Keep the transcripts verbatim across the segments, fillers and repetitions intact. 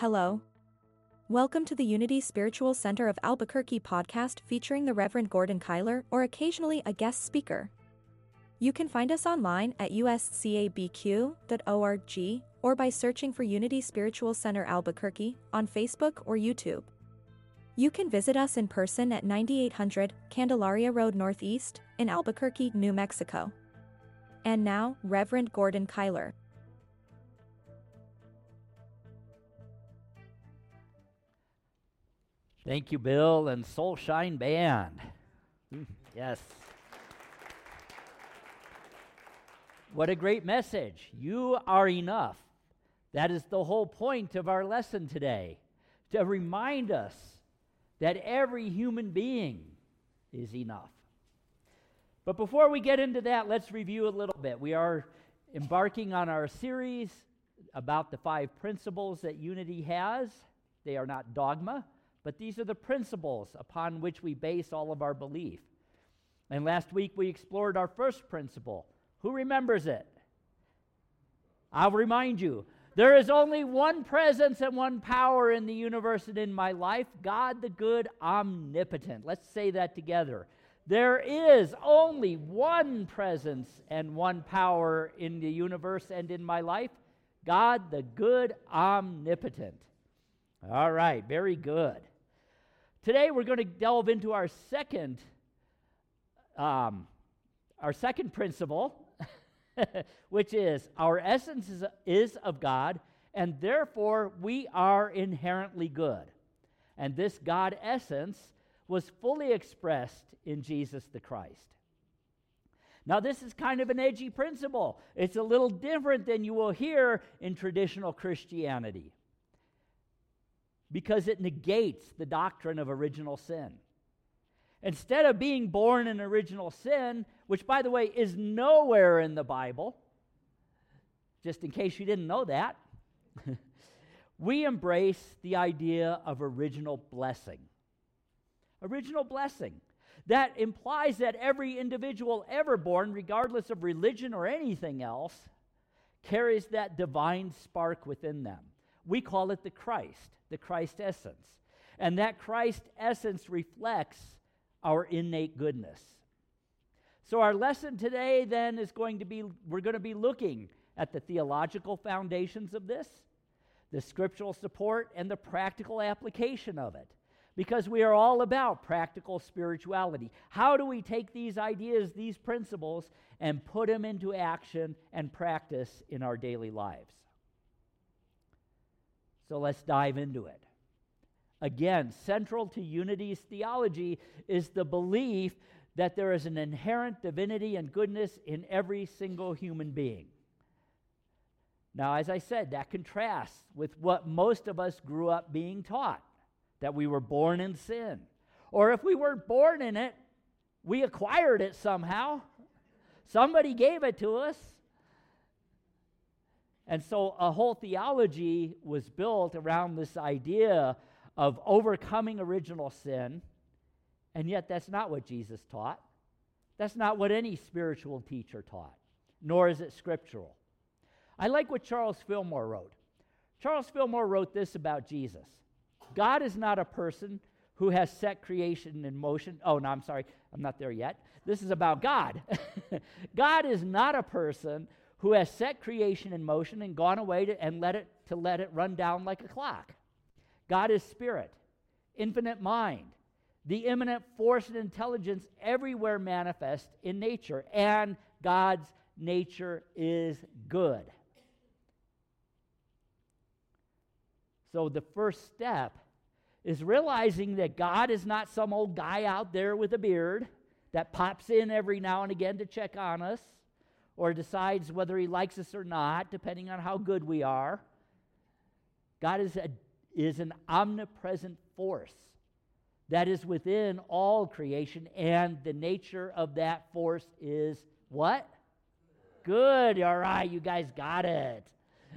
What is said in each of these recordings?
Hello. Welcome to the Unity Spiritual Center of Albuquerque podcast featuring the Reverend Gordon Kyler or occasionally a guest speaker. You can find us online at u s c a b q dot org or by searching for Unity Spiritual Center Albuquerque on Facebook or YouTube. You can visit us in person at ninety-eight hundred Candelaria Road Northeast in Albuquerque, New Mexico. And now, Reverend Gordon Kyler. Thank you, Bill and Soul Shine Band. Yes. What a great message. You are enough. That is the whole point of our lesson today, to remind us that every human being is enough. But before we get into that, let's review a little bit. We are embarking on our series about the five principles that unity has. They are not dogma, but these are the principles upon which we base all of our belief. And last week we explored our first principle. Who remembers it? I'll remind you. There is only one presence and one power in the universe and in my life, God the good omnipotent. Let's say that together. There is only one presence and one power in the universe and in my life, God the good omnipotent. All right, very good. Today we're going to delve into our second, um, our second principle, which is our essence is, is of God, and therefore we are inherently good. And this God essence was fully expressed in Jesus the Christ. Now this is kind of an edgy principle. It's a little different than you will hear in traditional Christianity, because it negates the doctrine of original sin. Instead of being born in original sin, which, by the way, is nowhere in the Bible, just in case you didn't know that, we embrace the idea of original blessing. Original blessing. That implies that every individual ever born, regardless of religion or anything else, carries that divine spark within them. We call it the Christ, the Christ essence. And that Christ essence reflects our innate goodness. So our lesson today then is going to be, we're going to be looking at the theological foundations of this, the scriptural support, and the practical application of it. Because we are all about practical spirituality. How do we take these ideas, these principles, and put them into action and practice in our daily lives? So let's dive into it. Again, central to Unity's theology is the belief that there is an inherent divinity and goodness in every single human being. Now, as I said, that contrasts with what most of us grew up being taught, that we were born in sin. Or if we weren't born in it, we acquired it somehow. Somebody gave it to us. And so a whole theology was built around this idea of overcoming original sin, and yet that's not what Jesus taught. That's not what any spiritual teacher taught, nor is it scriptural. I like what Charles Fillmore wrote. Charles Fillmore wrote this about Jesus. God is not a person who has set creation in motion. Oh, no, I'm sorry. I'm not there yet. This is about God. God is not a person who has set creation in motion and gone away to, and let it to let it run down like a clock. God is spirit, infinite mind, the immanent force and intelligence everywhere manifest in nature, and God's nature is good. So the first step is realizing that God is not some old guy out there with a beard that pops in every now and again to check on us, or decides whether he likes us or not, depending on how good we are. God is, a, is an omnipresent force that is within all creation, and the nature of that force is what? Good. All right, you guys got it.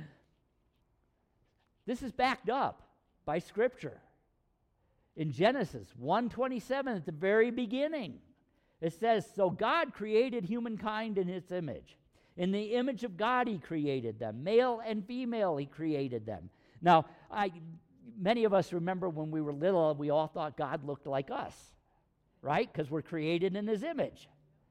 This is backed up by Scripture. In Genesis one twenty-seven, at the very beginning, it says, so God created humankind in his image. In the image of God he created them. Male and female he created them. Now, I, many of us remember when we were little, we all thought God looked like us, right? Because we're created in his image.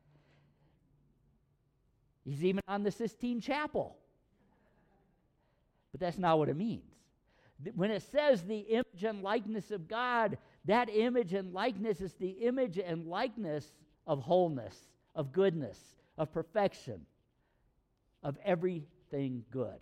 He's even on the Sistine Chapel. But that's not what it means. When it says the image and likeness of God, that image and likeness is the image and likeness of wholeness, of goodness, of perfection, of everything good.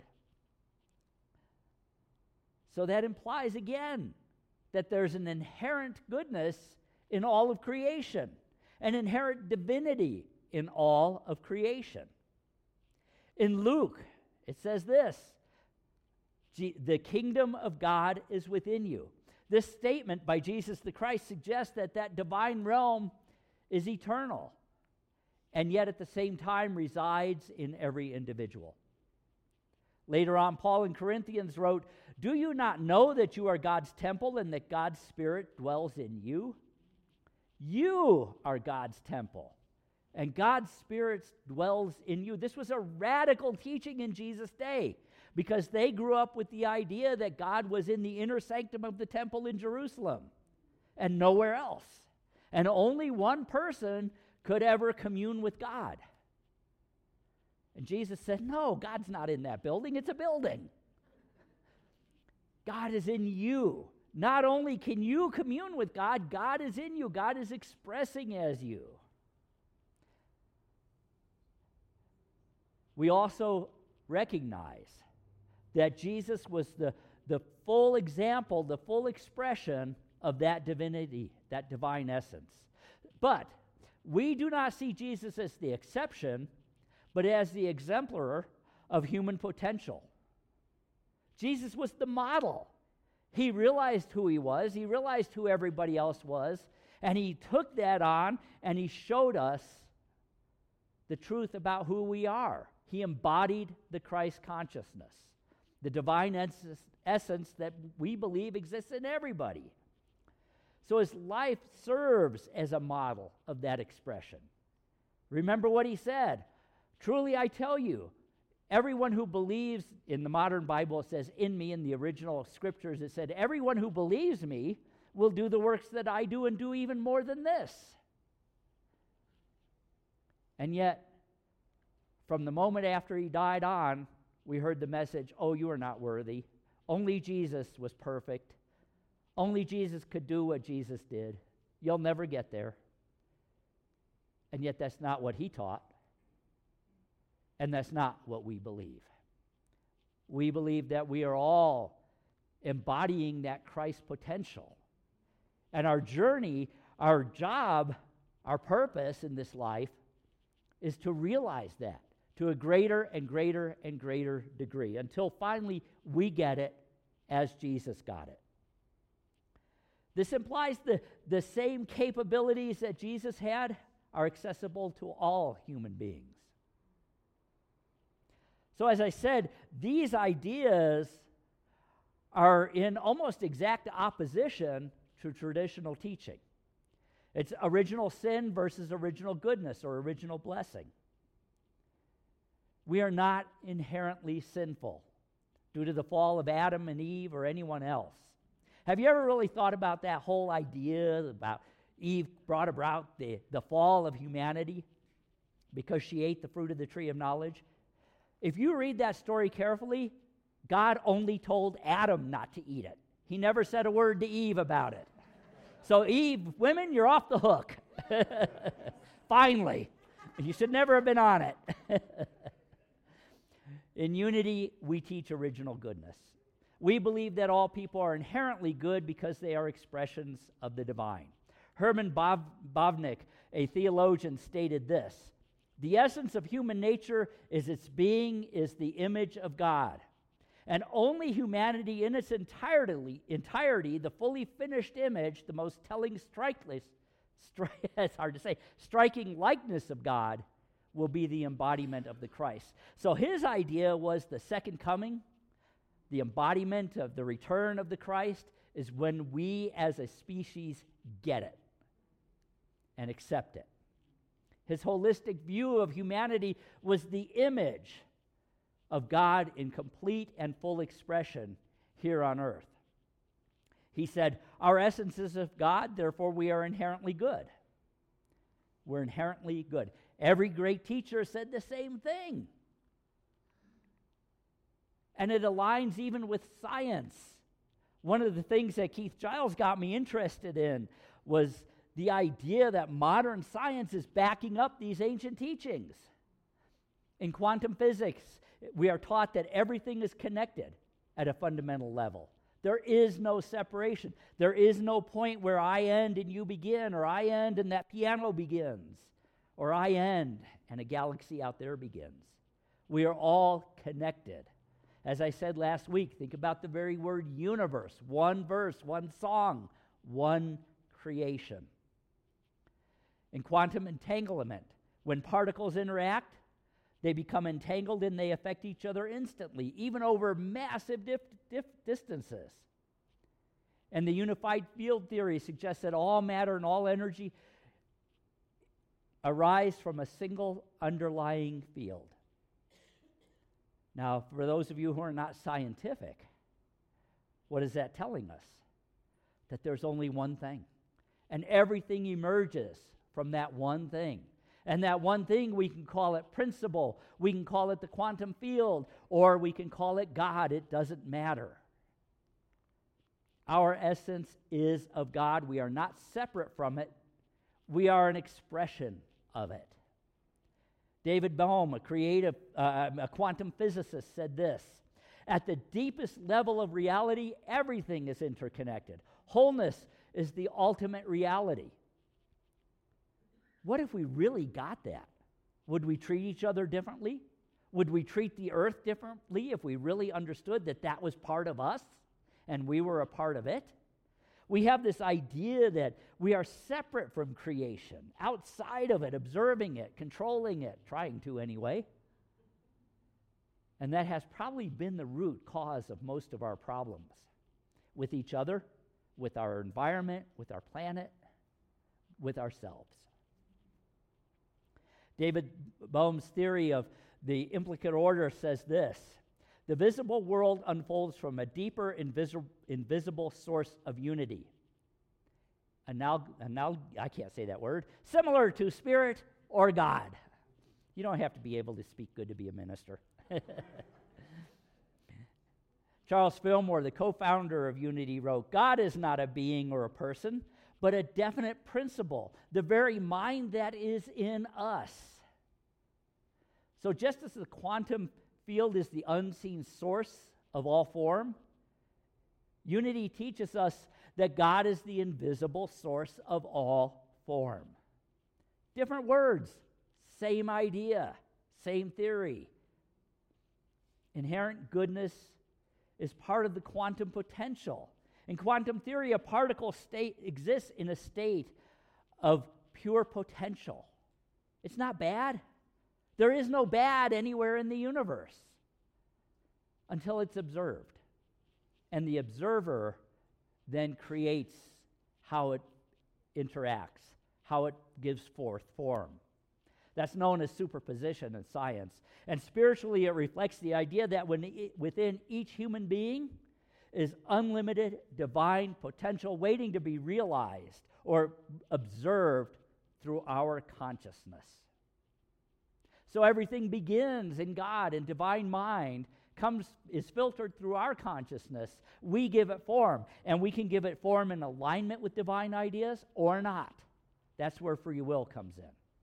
So that implies, again, that there's an inherent goodness in all of creation, an inherent divinity in all of creation. In Luke, it says this, the kingdom of God is within you. This statement by Jesus the Christ suggests that that divine realm is eternal, and yet at the same time resides in every individual. Later on, Paul in Corinthians wrote, "Do you not know that you are God's temple and that God's Spirit dwells in you? You are God's temple, and God's Spirit dwells in you." This was a radical teaching in Jesus' day, because they grew up with the idea that God was in the inner sanctum of the temple in Jerusalem and nowhere else. And only one person could ever commune with God. And Jesus said, no, God's not in that building. It's a building. God is in you. Not only can you commune with God, God is in you. God is expressing as you. We also recognize that Jesus was the, the full example, the full expression of that divinity, that divine essence. But we do not see Jesus as the exception, but as the exemplar of human potential. Jesus was the model. He realized who he was. He realized who everybody else was. And he took that on and he showed us the truth about who we are. He embodied the Christ consciousness, the divine ess- essence that we believe exists in everybody. So his life serves as a model of that expression. Remember what he said. Truly I tell you, everyone who believes, in the modern Bible it says in me, in the original scriptures it said, everyone who believes me will do the works that I do and do even more than this. And yet, from the moment after he died on, we heard the message, oh, you are not worthy. Only Jesus was perfect. Only Jesus could do what Jesus did. You'll never get there. And yet that's not what he taught. And that's not what we believe. We believe that we are all embodying that Christ potential. And our journey, our job, our purpose in this life is to realize that to a greater and greater and greater degree until finally we get it as Jesus got it. This implies the, the same capabilities that Jesus had are accessible to all human beings. So as I said, these ideas are in almost exact opposition to traditional teaching. It's original sin versus original goodness or original blessing. We are not inherently sinful due to the fall of Adam and Eve or anyone else. Have you ever really thought about that whole idea about Eve brought about the, the fall of humanity because she ate the fruit of the tree of knowledge? If you read that story carefully, God only told Adam not to eat it. He never said a word to Eve about it. So Eve, women, you're off the hook. Finally. You should never have been on it. In Unity, we teach original goodness. We believe that all people are inherently good because they are expressions of the divine. Herman Bav- Bavinck, a theologian, stated this: the essence of human nature is its being is the image of God. And only humanity in its entirety, entirety, the fully finished image, the most telling, strikeless, stri- it's hard to say, striking likeness of God, will be the embodiment of the Christ. So his idea was the second coming, the embodiment of the return of the Christ, is when we as a species get it and accept it. His holistic view of humanity was the image of God in complete and full expression, here on earth. He said, our essence is of God, therefore we are inherently good. We're inherently good. Every great teacher said the same thing. And it aligns even with science. One of the things that Keith Giles got me interested in was the idea that modern science is backing up these ancient teachings. In quantum physics, we are taught that everything is connected at a fundamental level. There is no separation. There is no point where I end and you begin, or I end and that piano begins, or I end and a galaxy out there begins. We are all connected. As I said last week, think about the very word universe. One verse, one song, one creation. In quantum entanglement, when particles interact, they become entangled and they affect each other instantly, even over massive dif- dif- distances. And the unified field theory suggests that all matter and all energy arise from a single underlying field. Now, for those of you who are not scientific, what is that telling us? That there's only one thing. And everything emerges from that one thing. And that one thing, we can call it principle, we can call it the quantum field, or we can call it God. It doesn't matter. Our essence is of God. We are not separate from it. We are an expression of it. David Bohm, a creative, uh, a quantum physicist, said this: at the deepest level of reality, everything is interconnected. Wholeness is the ultimate reality. What if we really got that? Would we treat each other differently? Would we treat the earth differently if we really understood that that was part of us and we were a part of it? We have this idea that we are separate from creation, outside of it, observing it, controlling it, trying to anyway. And that has probably been the root cause of most of our problems with each other, with our environment, with our planet, with ourselves. David Bohm's theory of the implicate order says this: the visible world unfolds from a deeper invisi- invisible source of unity. And now, and now, I can't say that word, similar to spirit or God. You don't have to be able to speak good to be a minister. Charles Fillmore, the co-founder of Unity, wrote, God is not a being or a person, but a definite principle, the very mind that is in us. So just as the quantum field is the unseen source of all form, Unity teaches us that God is the invisible source of all form. Different words, same idea, same theory. Inherent goodness is part of the quantum potential. In quantum theory, a particle state exists in a state of pure potential. It's not bad. There is no bad anywhere in the universe until it's observed. And the observer then creates how it interacts, how it gives forth form. That's known as superposition in science. And spiritually, it reflects the idea that when it, within each human being is unlimited divine potential waiting to be realized or observed through our consciousness. So everything begins in God, and divine mind comes is filtered through our consciousness. We give it form, and we can give it form in alignment with divine ideas or not. That's where free will comes in.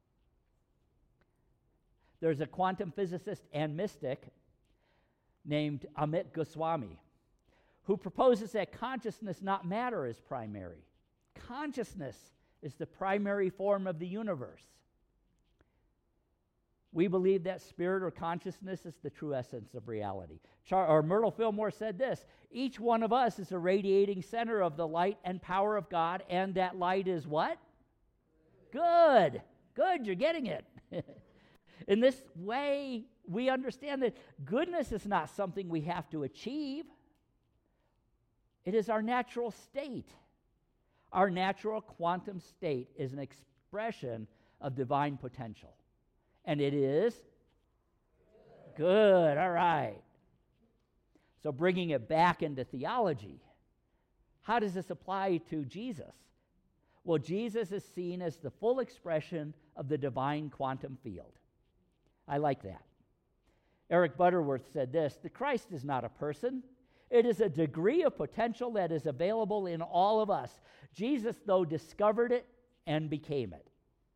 There's a quantum physicist and mystic named Amit Goswami who proposes that consciousness, not matter, is primary. Consciousness is the primary form of the universe. We believe that spirit or consciousness is the true essence of reality. Char- or Myrtle Fillmore said this: each one of us is a radiating center of the light and power of God, and that light is what? Good. Good, you're getting it. In this way, we understand that goodness is not something we have to achieve. It is our natural state. Our natural quantum state is an expression of divine potential. And it is good. All right. So bringing it back into theology, how does this apply to Jesus? Well, Jesus is seen as the full expression of the divine quantum field. I like that. Eric Butterworth said this: the Christ is not a person. It is a degree of potential that is available in all of us. Jesus, though, discovered it and became it.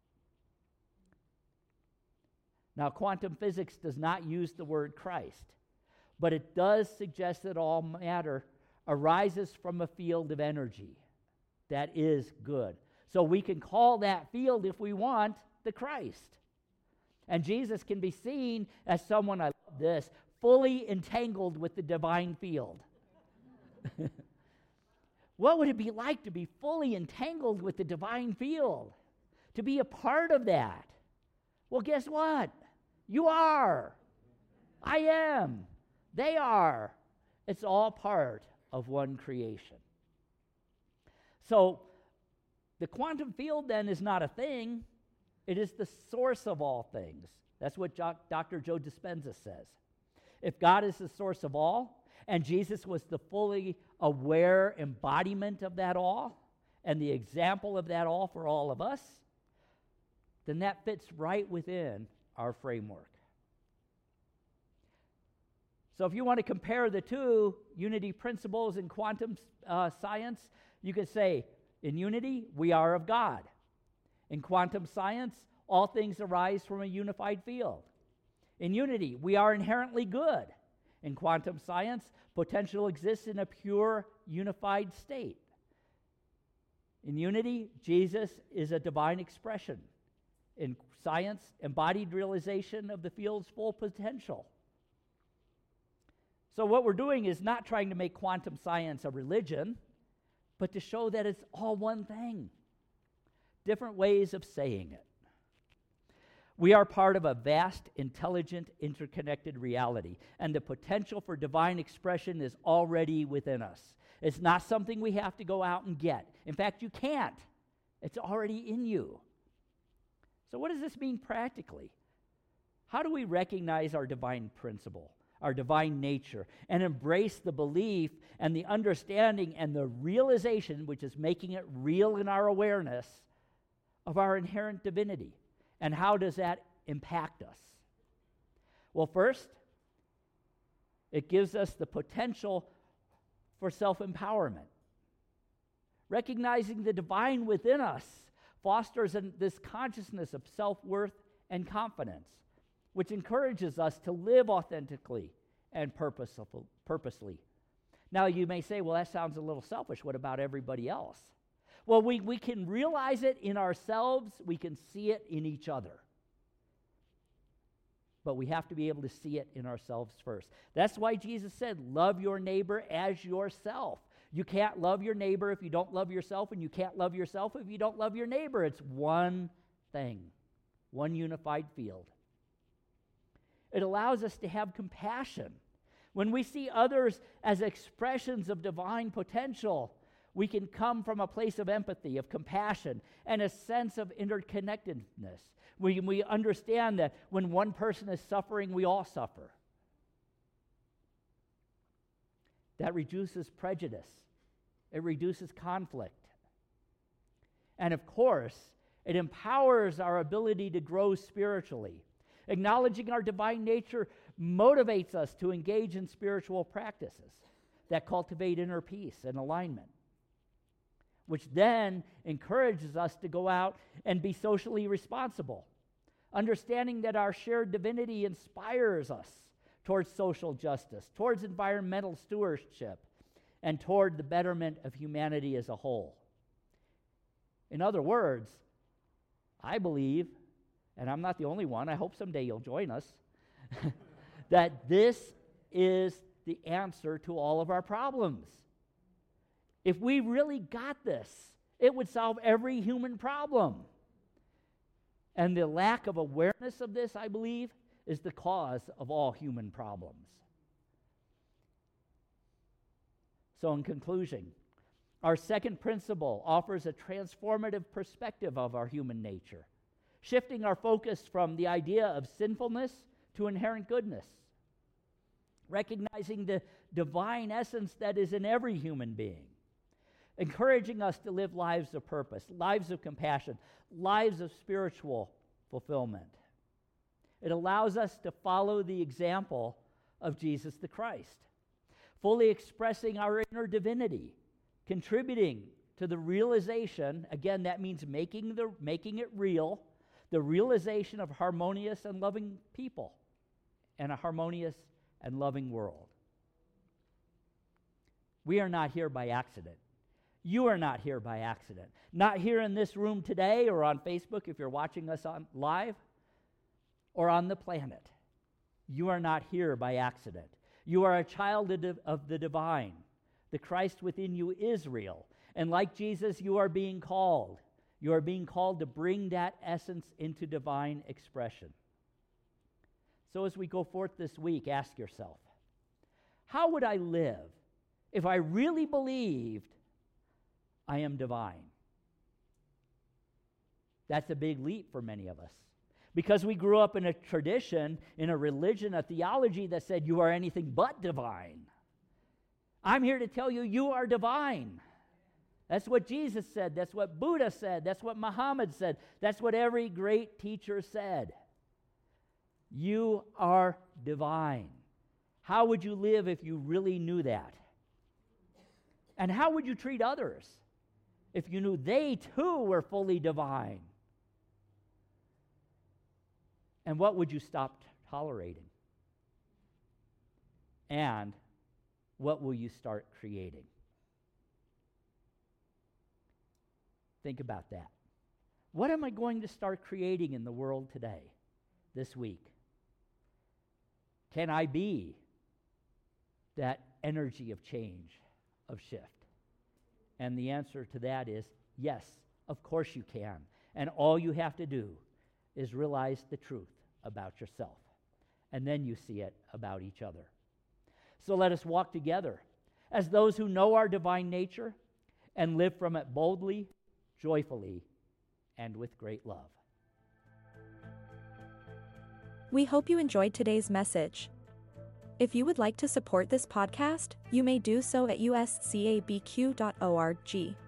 Now, quantum physics does not use the word Christ, but it does suggest that all matter arises from a field of energy that is good. So we can call that field, if we want, the Christ. And Jesus can be seen as someone, I love this, fully entangled with the divine field. What would it be like to be fully entangled with the divine field? To be a part of that? Well, guess what? You are. I am. They are. It's all part of one creation. So, the quantum field then is not a thing. It is the source of all things. That's what Doctor Joe Dispenza says. If God is the source of all, and Jesus was the fully aware embodiment of that all, and the example of that all for all of us, then that fits right within our framework. So if you want to compare the two unity principles in quantum uh, science, you could say, in unity, we are of God. In quantum science, all things arise from a unified field. In unity, we are inherently good. In quantum science, potential exists in a pure, unified state. In unity, Jesus is a divine expression. In science, embodied realization of the field's full potential. So what we're doing is not trying to make quantum science a religion, but to show that it's all one thing. Different ways of saying it. We are part of a vast, intelligent, interconnected reality, and the potential for divine expression is already within us. It's not something we have to go out and get. In fact, you can't. It's already in you. So what does this mean practically? How do we recognize our divine principle, our divine nature, and embrace the belief and the understanding and the realization, which is making it real in our awareness, of our inherent divinity? And how does that impact us? Well, first, it gives us the potential for self-empowerment. Recognizing the divine within us fosters an, this consciousness of self-worth and confidence, which encourages us to live authentically and purposeful, purposely. Now, you may say, well, that sounds a little selfish. What about everybody else? Well, we, we can realize it in ourselves. We can see it in each other. But we have to be able to see it in ourselves first. That's why Jesus said, love your neighbor as yourself. You can't love your neighbor if you don't love yourself, and you can't love yourself if you don't love your neighbor. It's one thing, one unified field. It allows us to have compassion. When we see others as expressions of divine potential, we can come from a place of empathy, of compassion, and a sense of interconnectedness. We, we understand that when one person is suffering, we all suffer. That reduces prejudice. It reduces conflict. And of course, it empowers our ability to grow spiritually. Acknowledging our divine nature motivates us to engage in spiritual practices that cultivate inner peace and alignment, which then encourages us to go out and be socially responsible, understanding that our shared divinity inspires us towards social justice, towards environmental stewardship, and toward the betterment of humanity as a whole. In other words, I believe, and I'm not the only one, I hope someday you'll join us, that this is the answer to all of our problems. If we really got this, it would solve every human problem. And the lack of awareness of this, I believe, is the cause of all human problems. So in conclusion, our second principle offers a transformative perspective of our human nature, shifting our focus from the idea of sinfulness to inherent goodness. recognizing the divine essence that is in every human being, encouraging us to live lives of purpose, lives of compassion, lives of spiritual fulfillment. It allows us to follow the example of Jesus the Christ, fully expressing our inner divinity, contributing to the realization, again, that means making, the, making it real, the realization of harmonious and loving people and a harmonious and loving world. We are not here by accident. You are not here by accident. Not here in this room today or on Facebook if you're watching us on live or on the planet. You are not here by accident. You are a child of, div- of the divine. The Christ within you is real. And like Jesus, you are being called. You are being called to bring that essence into divine expression. So as we go forth this week, ask yourself, how would I live if I really believed I am divine? That's a big leap for many of us. Because we grew up in a tradition, in a religion, a theology that said you are anything but divine. I'm here to tell you, you are divine. That's what Jesus said. That's what Buddha said. That's what Muhammad said. That's what every great teacher said. You are divine. How would you live if you really knew that? And how would you treat others if you knew they too were fully divine? And what would you stop tolerating? And what will you start creating? Think about that. What am I going to start creating in the world today, this week? Can I be that energy of change, of shift? And the answer to that is yes, of course you can. And all you have to do is realize the truth about yourself. And then you see it about each other. So let us walk together as those who know our divine nature and live from it boldly, joyfully, and with great love. We hope you enjoyed today's message. If you would like to support this podcast, you may do so at u s c a b q dot org.